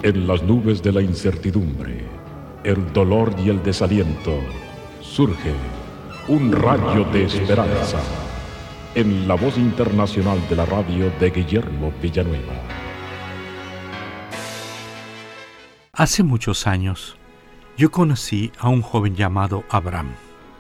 En las nubes de la incertidumbre, el dolor y el desaliento, surge un rayo de esperanza en la voz internacional de la radio de Guillermo Villanueva. Hace muchos años, yo conocí a un joven llamado Abraham,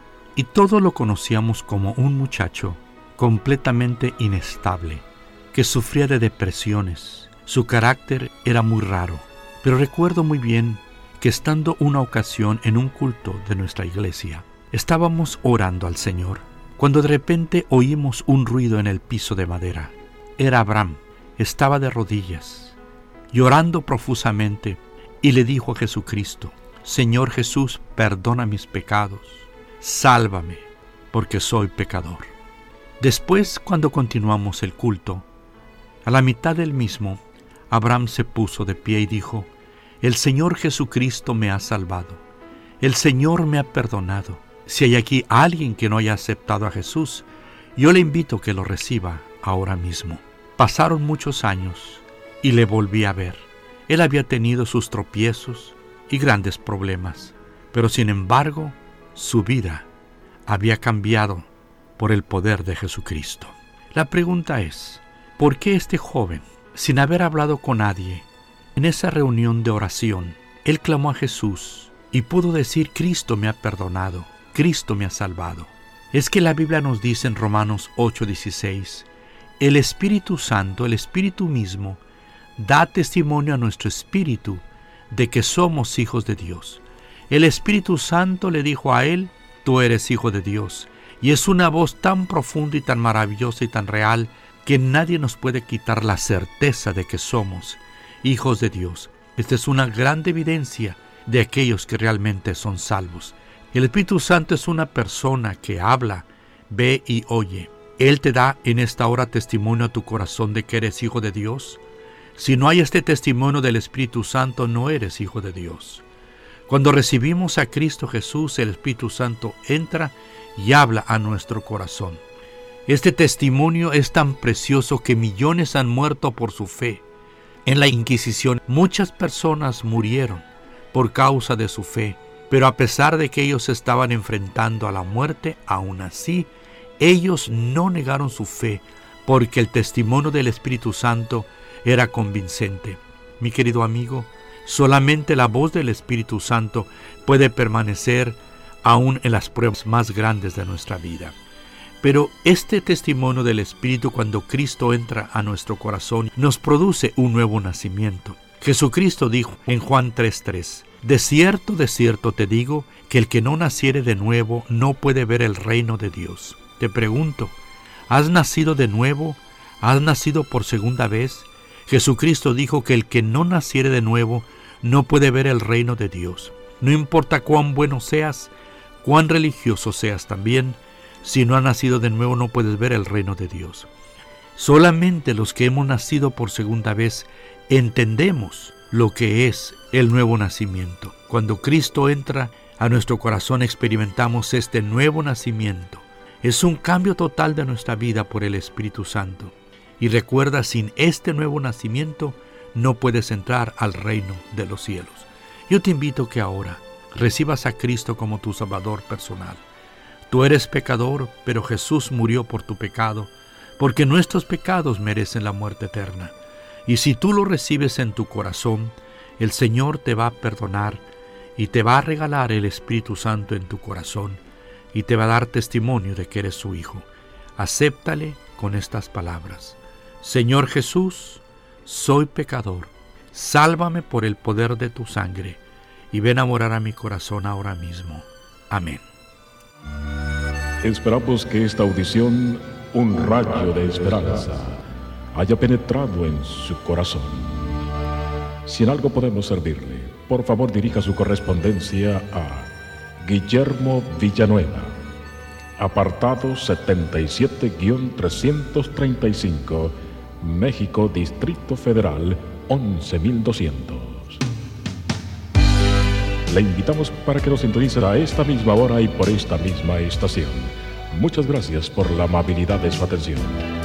y todos lo conocíamos como un muchacho completamente inestable, que sufría de depresiones. Su carácter era muy raro, pero recuerdo muy bien que estando una ocasión en un culto de nuestra iglesia, estábamos orando al Señor, cuando de repente oímos un ruido en el piso de madera. Era Abraham, estaba de rodillas, llorando profusamente, y le dijo a Jesucristo: Señor Jesús, perdona mis pecados, sálvame, porque soy pecador. Después, cuando continuamos el culto, a la mitad del mismo, Abraham se puso de pie y dijo: el Señor Jesucristo me ha salvado, el Señor me ha perdonado. Si hay aquí alguien que no haya aceptado a Jesús, yo le invito a que lo reciba ahora mismo. Pasaron muchos años y le volví a ver. Él había tenido sus tropiezos y grandes problemas, pero sin embargo, su vida había cambiado por el poder de Jesucristo. La pregunta es, ¿por qué este joven, sin haber hablado con nadie, en esa reunión de oración, él clamó a Jesús y pudo decir: Cristo me ha perdonado, Cristo me ha salvado? Es que la Biblia nos dice en Romanos 8:16, el Espíritu Santo, el Espíritu mismo, da testimonio a nuestro espíritu de que somos hijos de Dios. El Espíritu Santo le dijo a él: tú eres hijo de Dios. Y es una voz tan profunda y tan maravillosa y tan real que nadie nos puede quitar la certeza de que somos hijos de Dios. Esta es una gran evidencia de aquellos que realmente son salvos. El Espíritu Santo es una persona que habla, ve y oye. Él te da en esta hora testimonio a tu corazón de que eres hijo de Dios. Si no hay este testimonio del Espíritu Santo, no eres hijo de Dios. Cuando recibimos a Cristo Jesús, el Espíritu Santo entra y habla a nuestro corazón. Este testimonio es tan precioso que millones han muerto por su fe. En la Inquisición, muchas personas murieron por causa de su fe, pero a pesar de que ellos estaban enfrentando a la muerte, aún así, ellos no negaron su fe, porque el testimonio del Espíritu Santo era convincente. Mi querido amigo, solamente la voz del Espíritu Santo puede permanecer aún en las pruebas más grandes de nuestra vida. Pero este testimonio del Espíritu, cuando Cristo entra a nuestro corazón, nos produce un nuevo nacimiento. Jesucristo dijo en Juan 3:3, de cierto te digo, que el que no naciere de nuevo no puede ver el reino de Dios. Te pregunto, ¿has nacido de nuevo? ¿Has nacido por segunda vez? Jesucristo dijo que el que no naciere de nuevo no puede ver el reino de Dios. No importa cuán bueno seas, cuán religioso seas también, si no has nacido de nuevo no puedes ver el reino de Dios. Solamente los que hemos nacido por segunda vez entendemos lo que es el nuevo nacimiento. Cuando Cristo entra a nuestro corazón experimentamos este nuevo nacimiento. Es un cambio total de nuestra vida por el Espíritu Santo. Y recuerda, sin este nuevo nacimiento no puedes entrar al reino de los cielos. Yo te invito que ahora recibas a Cristo como tu Salvador personal. Tú eres pecador, pero Jesús murió por tu pecado, porque nuestros pecados merecen la muerte eterna. Y si tú lo recibes en tu corazón, el Señor te va a perdonar y te va a regalar el Espíritu Santo en tu corazón y te va a dar testimonio de que eres su hijo. Acéptale con estas palabras: Señor Jesús, soy pecador, sálvame por el poder de tu sangre y ven a morar a mi corazón ahora mismo. Amén. Esperamos que esta audición, un rayo de esperanza, haya penetrado en su corazón. Si en algo podemos servirle, por favor dirija su correspondencia a Guillermo Villanueva, apartado 77-335, México, Distrito Federal, 11200. Le invitamos para que nos sintonice a esta misma hora y por esta misma estación. Muchas gracias por la amabilidad de su atención.